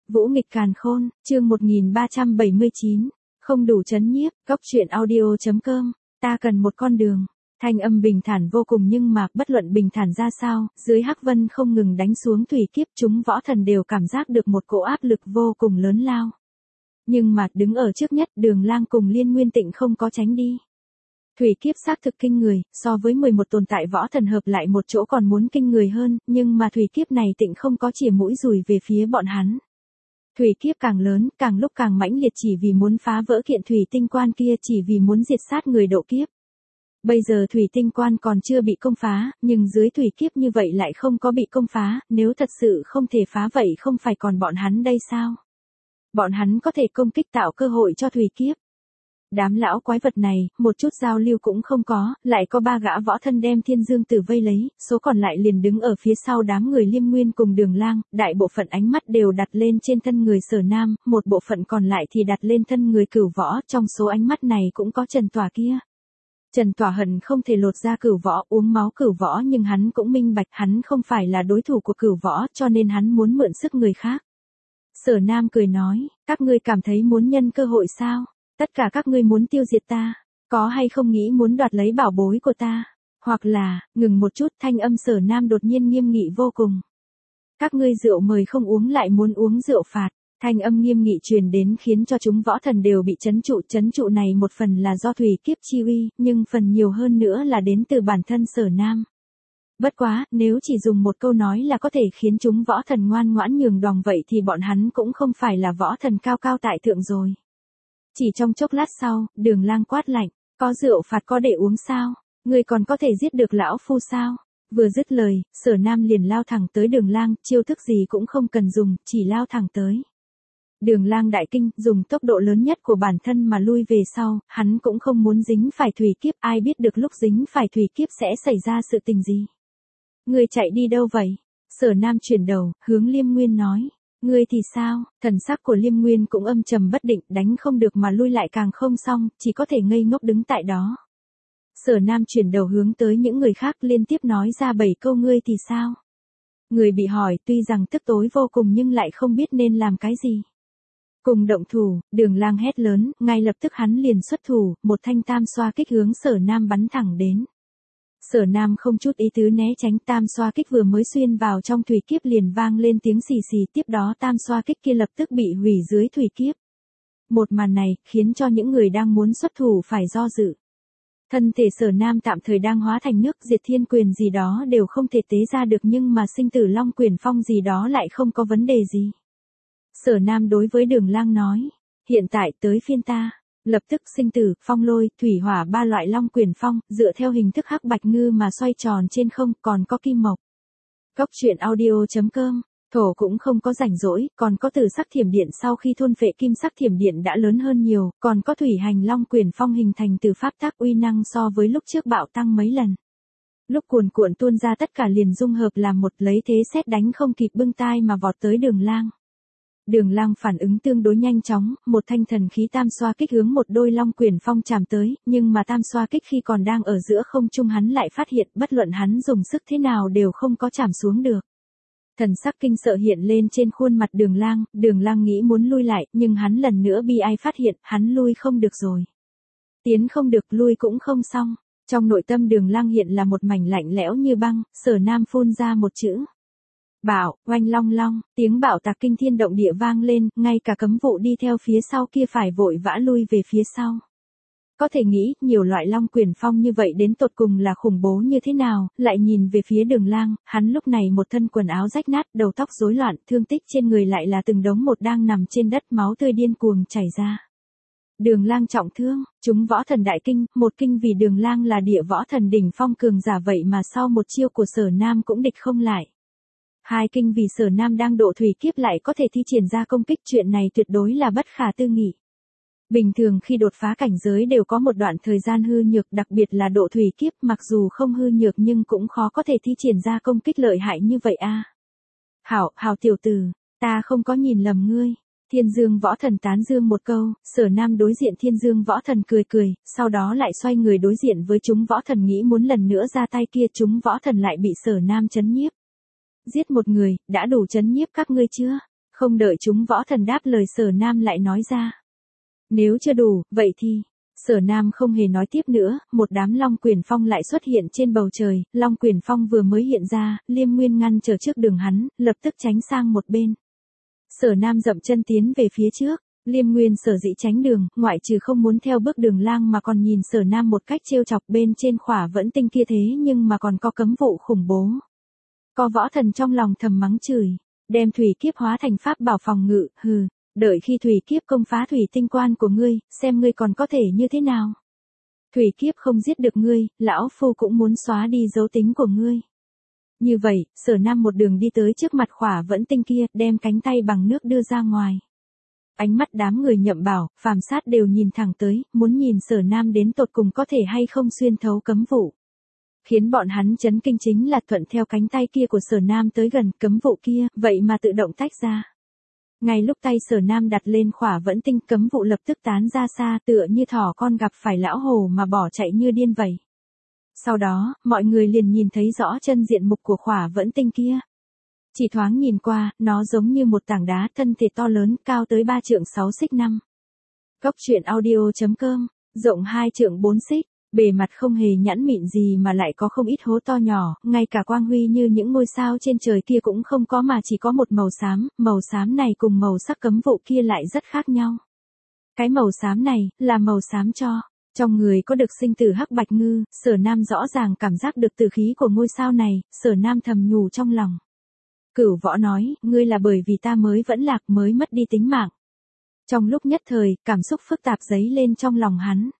Vũ nghịch càn khôn, chương 1379, không đủ chấn nhiếp, góc truyện audio.com, ta cần một con đường. Thanh âm bình thản vô cùng nhưng mà bất luận bình thản ra sao, dưới hắc vân không ngừng đánh xuống thủy kiếp, chúng võ thần đều cảm giác được một cỗ áp lực vô cùng lớn lao. Nhưng mà đứng ở trước nhất, Đường Lang cùng Liên Nguyên Tịnh không có tránh đi. Thủy kiếp xác thực kinh người, so với 11 tồn tại võ thần hợp lại một chỗ còn muốn kinh người hơn, nhưng mà thủy kiếp này Tịnh không có chìa mũi dùi về phía bọn hắn. Thủy kiếp càng lớn, càng lúc càng mãnh liệt chỉ vì muốn phá vỡ kiện thủy tinh quan kia, chỉ vì muốn diệt sát người độ kiếp. Bây giờ thủy tinh quan còn chưa bị công phá, nhưng dưới thủy kiếp như vậy lại không có bị công phá, nếu thật sự không thể phá vậy không phải còn bọn hắn đây sao? Bọn hắn có thể công kích tạo cơ hội cho thủy kiếp. Đám lão quái vật này, một chút giao lưu cũng không có, lại có 3 gã võ thân đem Thiên Dương Tử vây lấy, số còn lại liền đứng ở phía sau đám người Liêm Nguyên cùng Đường Lang, đại bộ phận ánh mắt đều đặt lên trên thân người Sở Nam, một bộ phận còn lại thì đặt lên thân người Cửu Võ, trong số ánh mắt này cũng có Trần Tòa kia. Trần Tòa hận không thể lột ra Cửu Võ uống máu Cửu Võ, nhưng hắn cũng minh bạch hắn không phải là đối thủ của Cửu Võ, cho nên hắn muốn mượn sức người khác. Sở Nam cười nói, các ngươi cảm thấy muốn nhân cơ hội sao? Tất cả các ngươi muốn tiêu diệt ta, có hay không nghĩ muốn đoạt lấy bảo bối của ta? Hoặc là, ngừng một chút, thanh âm Sở Nam đột nhiên nghiêm nghị vô cùng. Các ngươi rượu mời không uống lại muốn uống rượu phạt. Thanh âm nghiêm nghị truyền đến khiến cho chúng võ thần đều bị chấn trụ này một phần là do thủy kiếp chi uy, nhưng phần nhiều hơn nữa là đến từ bản thân Sở Nam. Bất quá, nếu chỉ dùng một câu nói là có thể khiến chúng võ thần ngoan ngoãn nhường đoòng vậy thì bọn hắn cũng không phải là võ thần cao cao tại thượng rồi. Chỉ trong chốc lát sau, Đường Lang quát lạnh, có rượu phạt có để uống sao? Ngươi còn có thể giết được lão phu sao? Vừa dứt lời, Sở Nam liền lao thẳng tới Đường Lang, chiêu thức gì cũng không cần dùng, chỉ lao thẳng tới. Đường Lang đại kinh, dùng tốc độ lớn nhất của bản thân mà lui về sau, hắn cũng không muốn dính phải thủy kiếp, ai biết được lúc dính phải thủy kiếp sẽ xảy ra sự tình gì. Ngươi chạy đi đâu vậy? Sở Nam chuyển đầu, hướng Liêm Nguyên nói. Ngươi thì sao? Thần sắc của Liêm Nguyên cũng âm trầm bất định, đánh không được mà lui lại càng không xong, chỉ có thể ngây ngốc đứng tại đó. Sở Nam chuyển đầu hướng tới những người khác liên tiếp nói ra 7 câu ngươi thì sao? Người bị hỏi tuy rằng tức tối vô cùng nhưng lại không biết nên làm cái gì. Cùng động thủ, Đường Lang hét lớn, ngay lập tức hắn liền xuất thủ, một thanh tam xoa kích hướng Sở Nam bắn thẳng đến. Sở Nam không chút ý tứ né tránh, tam xoa kích vừa mới xuyên vào trong thủy kiếp liền vang lên tiếng xì xì, tiếp đó tam xoa kích kia lập tức bị hủy dưới thủy kiếp. Một màn này, khiến cho những người đang muốn xuất thủ phải do dự. Thân thể Sở Nam tạm thời đang hóa thành nước, diệt thiên quyền gì đó đều không thể tế ra được, nhưng mà sinh tử long quyền phong gì đó lại không có vấn đề gì. Sở Nam đối với Đường Lang nói, hiện tại tới phiên ta. Lập tức sinh tử, phong lôi, thủy hỏa 3 loại long quyền phong, dựa theo hình thức hắc bạch ngư mà xoay tròn trên không, còn có kim mộc. Góc truyện audio.com, thổ cũng không có rảnh rỗi, còn có tử sắc thiểm điện sau khi thôn phệ kim sắc thiểm điện đã lớn hơn nhiều, còn có thủy hành long quyền phong hình thành từ pháp tác uy năng so với lúc trước bạo tăng mấy lần. Lúc cuồn cuộn tuôn ra tất cả liền dung hợp làm một, lấy thế sét đánh không kịp bưng tai mà vọt tới Đường Lang. Đường Lang phản ứng tương đối nhanh chóng, một thanh thần khí tam xoa kích hướng một đôi long quyền phong chạm tới, nhưng mà tam xoa kích khi còn đang ở giữa không trung hắn lại phát hiện bất luận hắn dùng sức thế nào đều không có chạm xuống được. Thần sắc kinh sợ hiện lên trên khuôn mặt Đường Lang nghĩ muốn lui lại, nhưng hắn lần nữa bị ai phát hiện, hắn lui không được rồi. Tiến không được, lui cũng không xong. Trong nội tâm Đường Lang hiện là một mảnh lạnh lẽo như băng, Sở Nam phun ra một chữ. Bạo, oanh long long, tiếng bạo tạc kinh thiên động địa vang lên, ngay cả cấm vụ đi theo phía sau kia phải vội vã lui về phía sau. Có thể nghĩ, nhiều loại long quyền phong như vậy đến tột cùng là khủng bố như thế nào, lại nhìn về phía Đường Lang, hắn lúc này một thân quần áo rách nát, đầu tóc rối loạn, thương tích trên người lại là từng đống một đang nằm trên đất, máu tươi điên cuồng chảy ra. Đường Lang trọng thương, chúng võ thần đại kinh, một kinh vì Đường Lang là địa võ thần đỉnh phong cường giả vậy mà sau một chiêu của Sở Nam cũng địch không lại. Hai kinh vì Sở Nam đang độ thủy kiếp lại có thể thi triển ra công kích, chuyện này tuyệt đối là bất khả tư nghị. Bình thường khi đột phá cảnh giới đều có một đoạn thời gian hư nhược, đặc biệt là độ thủy kiếp, mặc dù không hư nhược nhưng cũng khó có thể thi triển ra công kích lợi hại như vậy a. Hảo tiểu tử, ta không có nhìn lầm ngươi. Thiên Dương võ thần tán dương một câu, Sở Nam đối diện Thiên Dương võ thần cười, sau đó lại xoay người đối diện với chúng võ thần nghĩ muốn lần nữa ra tay kia, chúng võ thần lại bị Sở Nam chấn nhiếp. Giết một người, đã đủ chấn nhiếp các ngươi chưa? Không đợi chúng võ thần đáp lời Sở Nam lại nói ra. Nếu chưa đủ, vậy thì... Sở Nam không hề nói tiếp nữa, một đám Long Quyền Phong lại xuất hiện trên bầu trời, Long Quyền Phong vừa mới hiện ra, Liêm Nguyên ngăn trở trước đường hắn, lập tức tránh sang một bên. Sở Nam dậm chân tiến về phía trước, Liêm Nguyên sở dĩ tránh đường, ngoại trừ không muốn theo bước đường lang mà còn nhìn Sở Nam một cách trêu chọc bên trên khỏa vẫn tinh kia thế nhưng mà còn có cấm vụ khủng bố. Có võ thần trong lòng thầm mắng chửi, đem thủy kiếp hóa thành pháp bảo phòng ngự, hừ. Đợi khi thủy kiếp công phá thủy tinh quan của ngươi, xem ngươi còn có thể như thế nào. Thủy kiếp không giết được ngươi, lão phu cũng muốn xóa đi dấu tính của ngươi. Như vậy, Sở Nam một đường đi tới trước mặt khỏa vẫn tinh kia, đem cánh tay bằng nước đưa ra ngoài. Ánh mắt đám người Nhậm Bảo, Phàm Sát đều nhìn thẳng tới, muốn nhìn Sở Nam đến tột cùng có thể hay không xuyên thấu cấm vụ. Khiến bọn hắn chấn kinh chính là thuận theo cánh tay kia của Sở Nam tới gần cấm vụ kia, vậy mà tự động tách ra. Ngay lúc tay Sở Nam đặt lên khỏa vẫn tinh, cấm vụ lập tức tán ra xa, tựa như thỏ con gặp phải lão hổ mà bỏ chạy như điên vậy. Sau đó, mọi người liền nhìn thấy rõ chân diện mục của khỏa vẫn tinh kia. Chỉ thoáng nhìn qua, nó giống như một tảng đá, thân thể to lớn, cao tới 3 trượng 6 xích 5. Góc truyện audio.com, rộng 2 trượng 4 xích. Bề mặt không hề nhẵn mịn gì mà lại có không ít hố to nhỏ, ngay cả quang huy như những ngôi sao trên trời kia cũng không có mà chỉ có một màu xám này cùng màu sắc cấm vụ kia lại rất khác nhau. Cái màu xám này, là màu xám cho. Trong người có được sinh tử hắc bạch ngư, Sở Nam rõ ràng cảm giác được tử khí của ngôi sao này, Sở Nam thầm nhủ trong lòng. Cửu Võ nói, ngươi là bởi vì ta mới vẫn lạc mới mất đi tính mạng. Trong lúc nhất thời, cảm xúc phức tạp dấy lên trong lòng hắn.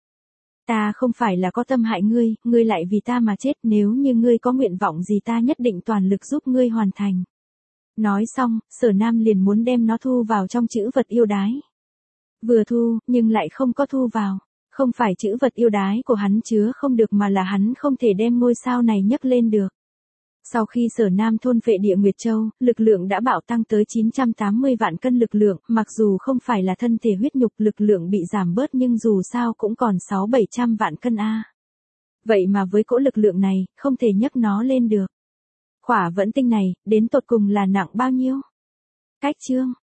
Ta không phải là có tâm hại ngươi, ngươi lại vì ta mà chết, nếu như ngươi có nguyện vọng gì ta nhất định toàn lực giúp ngươi hoàn thành. Nói xong, Sở Nam liền muốn đem nó thu vào trong chữ vật yêu đái. Vừa thu, nhưng lại không có thu vào. Không phải chữ vật yêu đái của hắn chứa không được mà là hắn không thể đem ngôi sao này nhấc lên được. Sau khi Sở Nam thôn phệ địa Nguyệt Châu, lực lượng đã bạo tăng tới 980 vạn cân lực lượng, mặc dù không phải là thân thể huyết nhục lực lượng bị giảm bớt nhưng dù sao cũng còn 600-700 vạn cân a. Vậy mà với cỗ lực lượng này, không thể nhấc nó lên được. Khỏa vẫn tinh này, đến tột cùng là nặng bao nhiêu? Cách chương